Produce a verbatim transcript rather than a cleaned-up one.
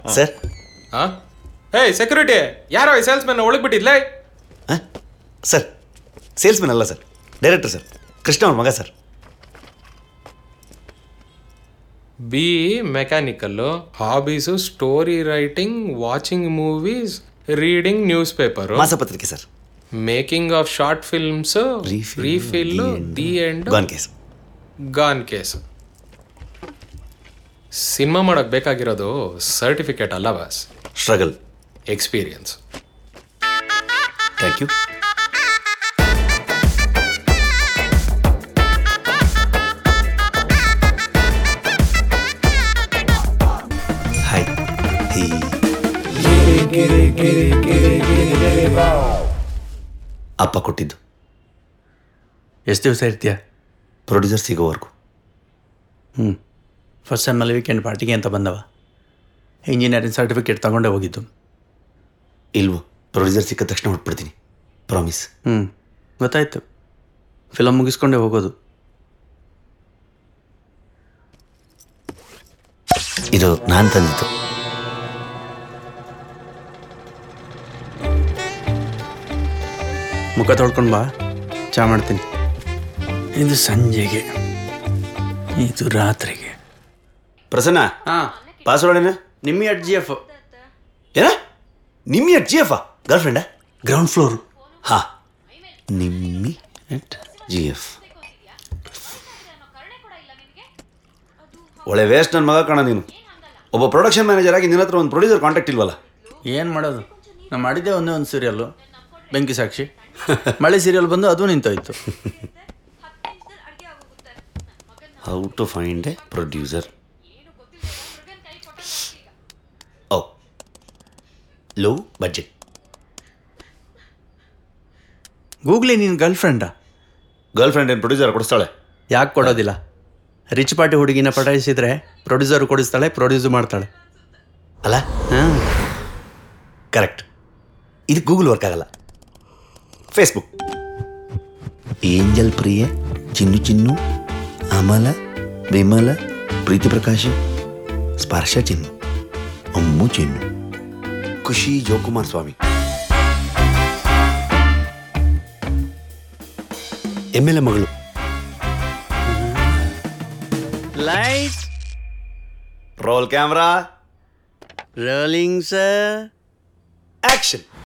Sir. ಹಾಂ ಹೇ security, ಯಾರೋ ಈ ಸೇಲ್ಸ್ ಮ್ಯಾನ್ ಒಳಗೆ ಬಿಟ್ಟಿದ್ಲೇ? ಹಾಂ ಸರ್, ಸೇಲ್ಸ್ಮನ್ ಅಲ್ಲ ಸರ್, ಡೈರೆಕ್ಟರ್ ಸರ್, ಕೃಷ್ಣ ಅವ್ರ ಮಗ sir. B mechanical, hobbies story writing, watching movies, reading newspaper, ಮಾಸಪತ್ರಿಕೆ sir, making of short films, refill, the end, gone case. Gone case. Cinema ಮಾಡೋಕ್ಕೆ ಬೇಕಾಗಿರೋದು certificate ಅಲ್ಲ boss, struggle, experience. Thank you. Hi. ಅಪ್ಪ ಕೊಟ್ಟಿದ್ದು. ಎಷ್ಟು ದಿವಸ ಇರ್ತೀಯ? Producer ಸಿಗೋವರೆಗೂ. ಹ್ಞೂ ಫಸ್ಟ್ ಸೆಮ್ಮಲ್ಲಿ ವೀಕೆಂಡ್ ಪಾರ್ಟಿಗೆ ಅಂತ ಬಂದವ. ಇಂಜಿನಿಯರಿಂಗ್ ಸರ್ಟಿಫಿಕೇಟ್ ತಗೊಂಡೇ ಹೋಗಿದ್ದು. ಇಲ್ವೋ, ಪ್ರೊಡ್ಯೂಸರ್ ಸಿಕ್ಕ ತಕ್ಷಣ ಹೊಟ್ಬಿಡ್ತೀನಿ, ಪ್ರಾಮಿಸ್. ಹ್ಞೂ ಗೊತ್ತಾಯ್ತು, ಫಿಲಮ್ ಮುಗಿಸ್ಕೊಂಡೇ ಹೋಗೋದು. ಇದು ನಾನು ತಂದಿದ್ದು. ಮುಖ ತೊಳ್ಕೊಂಡು ಬಾ, ಚಾ ಮಾಡ್ತೀನಿ. ಇದು ಸಂಜೆಗೆ, ಇದು ರಾತ್ರಿಗೆ. ಪ್ರಸನ್ನ, ಹಾಂ ಪಾಸ್ವರ್ಡ್ ಏನ? Nimmi at G F. ಏನ Nimmi at G F? Girl ಫ್ರೆಂಡಾ? Ground floor. ಹಾಂ, ನಿಮ್ಮಿ ಅಟ್ ಜಿ ಎಫ್. ಒಳ್ಳೆ ವೇಸ್ಟ್ ನನ್ನ ಮಗ ಕಾಣ ನೀನು. ಒಬ್ಬ ಪ್ರೊಡಕ್ಷನ್ ಮ್ಯಾನೇಜರ್ ಆಗಿ ನಿನ್ನ ಹತ್ರ ಒಂದು ಪ್ರೊಡ್ಯೂಸರ್ ಕಾಂಟ್ಯಾಕ್ಟ್ ಇಲ್ವಲ್ಲ? ಏನು ಮಾಡೋದು, ನಾನು ಮಾಡಿದ್ದೆ ಒಂದೇ ಒಂದು ಸೀರಿಯಲ್ಲು, ಬೆಂಕಿ ಸಾಕ್ಷಿ. ಮಳೆ ಸೀರಿಯಲ್ ಬಂದು ಅದು ನಿಂತೋಯ್ತು. How to find a producer. ಓ, ಲೋ ಬಡ್ಜೆಟ್. ಗೂಗ್ಲಿ ನೀನು ಗರ್ಲ್ ಫ್ರೆಂಡಾ? ಗರ್ಲ್ ಫ್ರೆಂಡ್ ಏನು ಪ್ರೊಡ್ಯೂಸರ್ ಕೊಡಿಸ್ತಾಳೆ? ಯಾಕೆ ಕೊಡೋದಿಲ್ಲ? ರಿಚ್ ಪಾರ್ಟಿ ಹುಡುಗಿನ ಪಟಾಯಿಸಿದ್ರೆ ಪ್ರೊಡ್ಯೂಸರು ಕೊಡಿಸ್ತಾಳೆ, ಪ್ರೊಡ್ಯೂಸ್ ಮಾಡ್ತಾಳೆ ಅಲ್ಲ? ಹಾಂ ಕರೆಕ್ಟ್. ಇದು ಗೂಗಲ್ ವರ್ಕ್ ಆಗಲ್ಲ, Facebook. Angel Priya, Chinnu Chinnu, Amala, Vimala, Preethi Prakash, Sparsha Chinnu, Ammu Chinnu, Khushi Jokumar Swamy, M L A ಮಗಳು. Light, roll camera, rolling sir, action.